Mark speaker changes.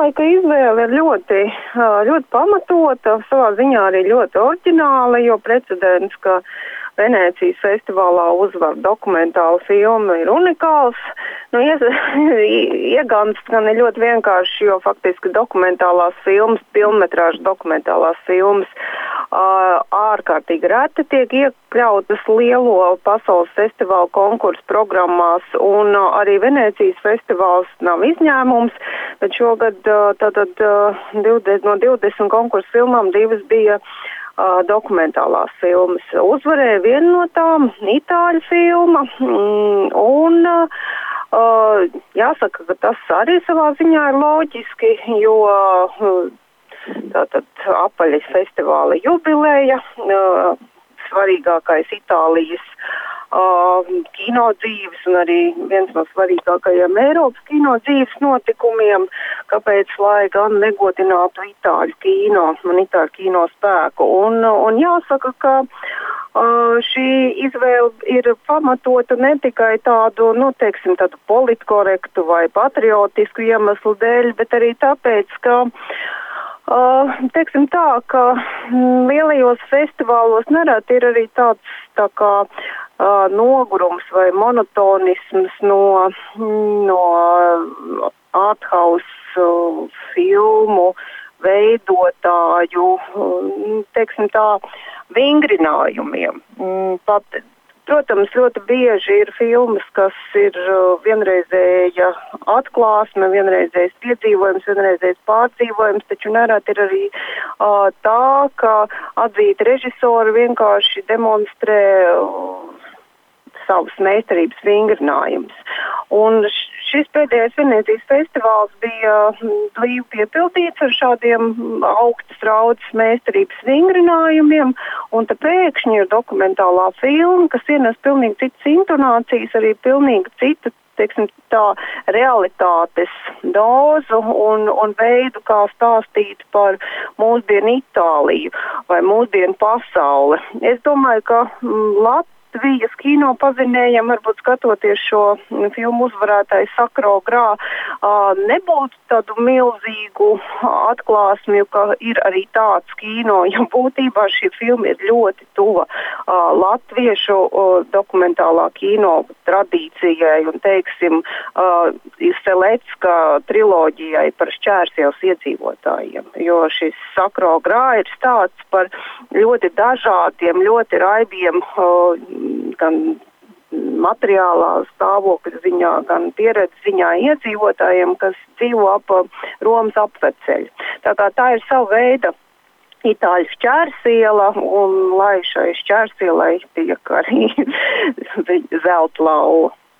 Speaker 1: domāju, ka izvēle ir ļoti pamatota, savā ziņā arī ļoti oriģināla, jo precedents, ka Venēcijas festivālā uzvar dokumentāla filma ir unikāls. Iegāns gan ir ļoti vienkārši, jo faktiski dokumentālās filmas, pilnmetrāžu dokumentālās filmas ārkārtīgi reti tiek iekļautas lielo pasaules festivālu konkursu programmās, un arī Venēcijas festivāls nav izņēmums, bet šogad no 20 konkursu filmām 2 bija dokumentālās filmas. Uzvarēja viena no tām, itāļu filma, un jāsaka, ka tas arī savā ziņā ir loģiski, jo tātad apaļas festivāla jubileja, svarīgākais Itālijas kino dzīves un arī viens no svarīgākajiem Eiropas kino dzīves notikumiem, kāpēc lai gan negodinātu itāļu kino un itāļu kino spēku. Un jāsaka, ka šī izvēle ir pamatota ne tikai tādu, tādu politkorektu vai patriotisku iemeslu dēļ, bet arī tāpēc, ka ka lielajos festivālos nereti ir arī tāds tā kā nogurums vai monotonisms no arthouse filmu veidotāju, vingrinājumiem. Protams, ļoti bieži ir filmas, kas ir vienreizēja atklāsme, vienreizējs piedzīvojums, vienreizējs pārdzīvojums, taču nereti ir arī tā, ka atzīti režisori vienkārši demonstrē savas meistarības vingrinājumus. Un šis pēdējais Venēcijas festivāls bija blīvi piepildīts ar šādiem augstas raudas meistarības vingrinājumiem, un te pēkšņi ir dokumentālā filma, kas ienes pilnīgi citas intonācijas, arī pilnīgi citu, realitātes dozu un veidu, kā stāstīt par mūsdienu Itāliju vai mūsdienu pasauli. Es domāju, ka Latvijas kino pazinējiem, varbūt skatoties šo filmu uzvarētāju Sakro Grā, nebūtu tādu milzīgu atklāsmju, ka ir arī tāds kino, jo būtībā šī filma ir ļoti tuva latviešu dokumentālā kino tradīcijai un, Selecka triloģijai par Šķērsielas iedzīvotājiem, jo šis Sakro Grā ir stāsts par ļoti dažādiem, ļoti raibiem gan materiālā stāvokļa ziņā, gan pieredzes ziņā iedzīvotājiem, kas dzīvo ap Romas apveceļu. Tā ir sava veida itāļu šķērsiela, un lai šai šķērsielai tiek arī zelta lauva.